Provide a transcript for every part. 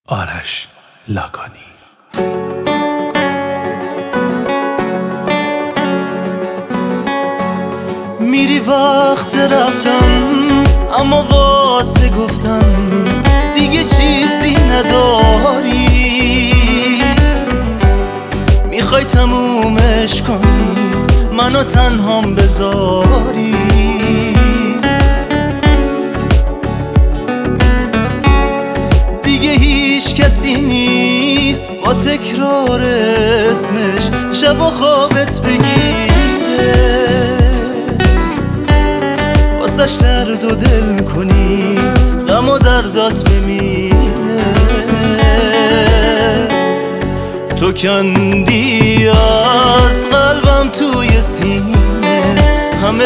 آرش لاکانی. میری وقت رفتن اما واسه گفتن دیگه چیزی نداری، میخوای تمومش کنی منو تنهام بذاری. دیگه هیچ کسی نیست با تکرار اسمش شب و خوابت بگیره، واسش درد و دل کنی غم و دردات بمیره. تو کندی از قلبم توی سینه همه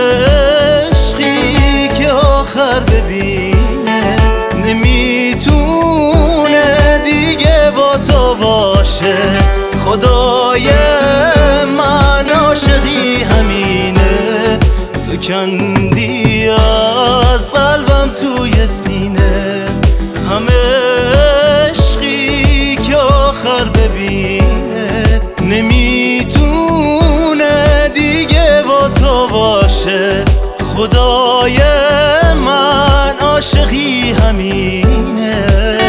عشقی که آخر ببینه، نمیتونه دیگه با تو باشه. خدای من عاشقی همینه، تو کندی از قلبم توی سینه همه عشقی که آخر ببینه، نمیتونه دیگه با تو باشه. خدای من عاشقی همینه.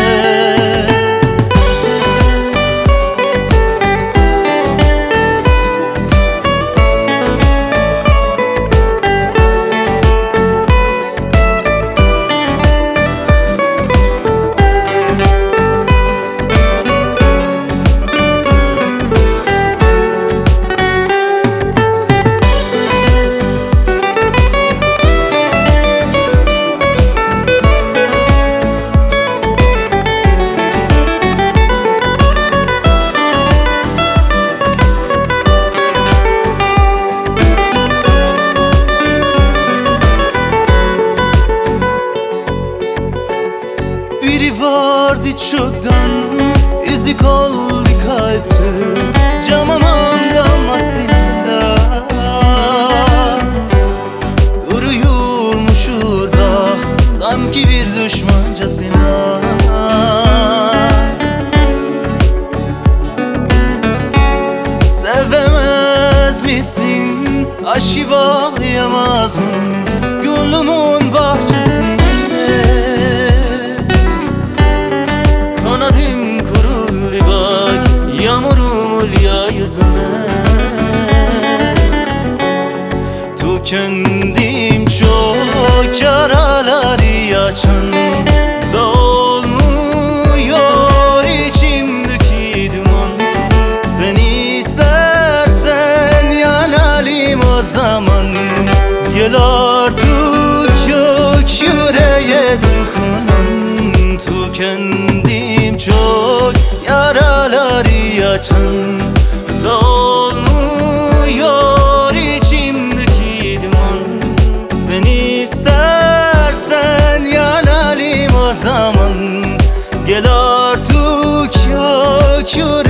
Biri vardı çoktan izi kaldı kalpte, camamın damlasında duruyormuş orada sanki bir düşmancasına. Sevemez misin, aşkı bağlayamaz mı gönlümün bahçesinde? Kanadım kuruldu bak, yağmurum oluyor yüzüme. Tükendim çok yaraları açan, dolmuyor içimdeki duman. Sen istersen yanalım o zaman, gel artık yok yüreğe dokunan. Tükendim çok yaraları açan, dolmuyor içimdeki duman. Sen istersen yanalım o zaman, gel artık yok